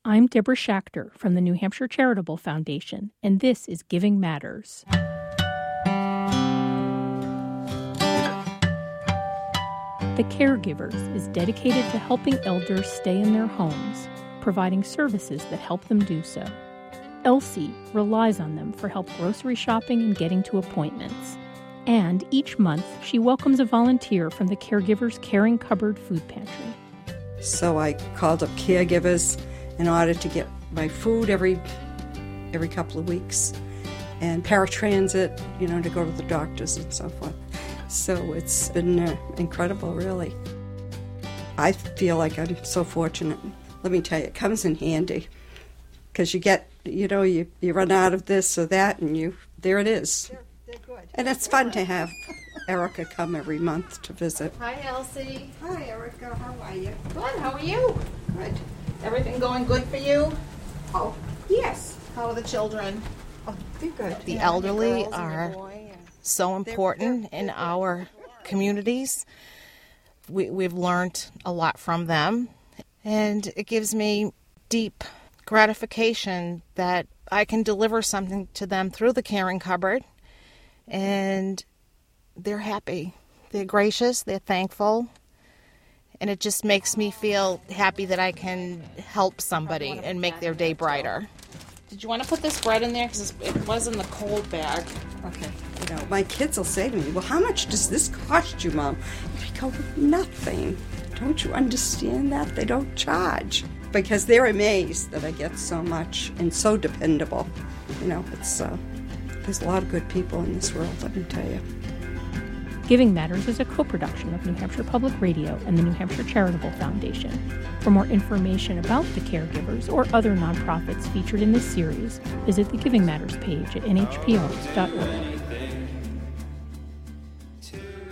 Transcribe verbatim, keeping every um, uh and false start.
I'm Deborah Schachter from the New Hampshire Charitable Foundation, and this is Giving Matters. The Caregivers is dedicated to helping elders stay in their homes, providing services that help them do so. Elsie relies on them for help grocery shopping and getting to appointments. And each month, she welcomes a volunteer from the Caregivers Caring Cupboard Food Pantry. So I called up Caregivers in order to get my food every every couple of weeks, and paratransit, you know, to go to the doctors and so forth. So it's been uh, incredible, really. I feel like I'm so fortunate. Let me tell you, it comes in handy. Because you get, you know, you, you run out of this or that, and you there it is. They're, they're good. And it's fun to have Erica come every month to visit. Hi, Elsie. Hi, Erica. How are you? Good. How are you? Good. Everything going good for you? Oh, yes. How are the children? Oh, they're good. The Yeah, elderly girls and a are boy, and so important in our communities. We, we've learned a lot from them, and it gives me deep gratification that I can deliver something to them through the Caring Cupboard, and they're happy. They're gracious, they're thankful, and it just makes me feel happy that I can help somebody and make their day brighter. Did you want to put this bread in there? Because it was in the cold bag. Okay. You know, my kids will say to me, well, how much does this cost you, Mom? And I go, nothing. Don't you understand that? They don't charge. Because they're amazed that I get so much and so dependable. You know, it's uh, there's a lot of good people in this world, let me tell you. Giving Matters is a co-production of New Hampshire Public Radio and the New Hampshire Charitable Foundation. For more information about the Caregivers or other nonprofits featured in this series, visit the Giving Matters page at N H P R dot org.